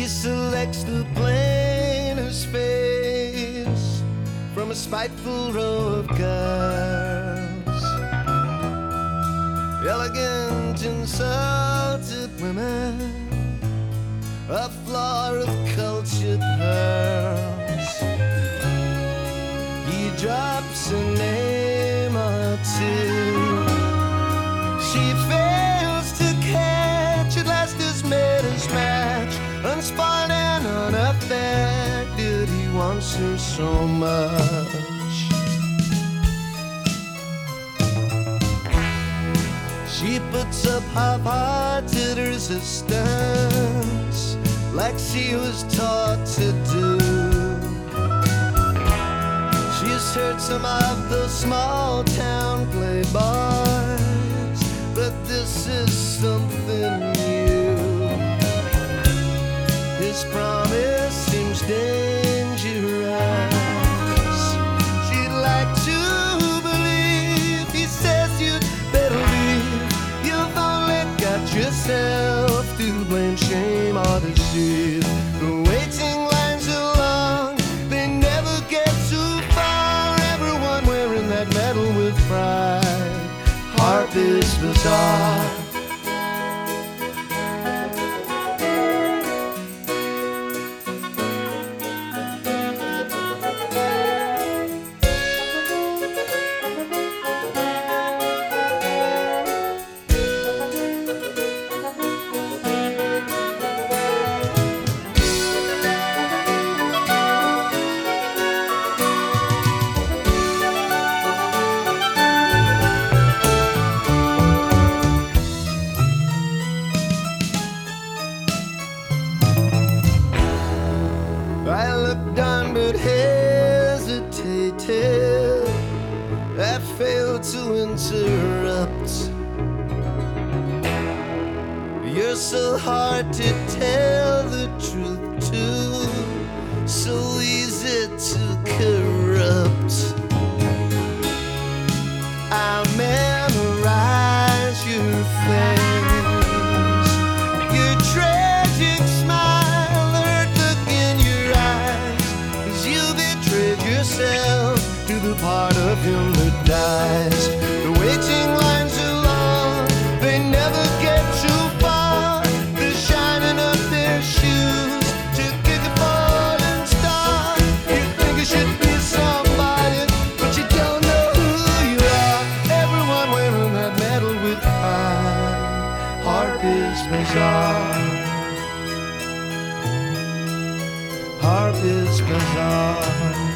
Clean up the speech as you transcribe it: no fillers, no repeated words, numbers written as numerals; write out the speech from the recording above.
selects the plainest face from a spiteful row of girls, elegant, insulted women, a floor of cultured pearls. He drops a name or two. She fails to catch. At last his maidens match, unspoiled and unaffected. He wants her so much. She puts up half-hearted resistance, like she was taught to do. She's heard some of those small-town playboys, but this is something new. His promise seems dangerous. She'd like to believe. He says you'd better leave. You've only got yourself to blame, shame or deceive. The waiting lines are long, they never get too far. Everyone wearing that medal with pride. Harp is bizarre. I looked on but hesitated. I failed to interrupt. You're so hard to tell the truth to, so easy to corrupt. I'll memorize your face, your tragic smile, the hurt look in your eyes, 'cause you betrayed yourself to the part of him that dies. The waiting lines are long, they never get too far. They're shining up their shoes to kick a falling star. You think you should be somebody, but you don't know who you are. Everyone wearing that medal with pride. Harp is bizarre. Harp is bizarre.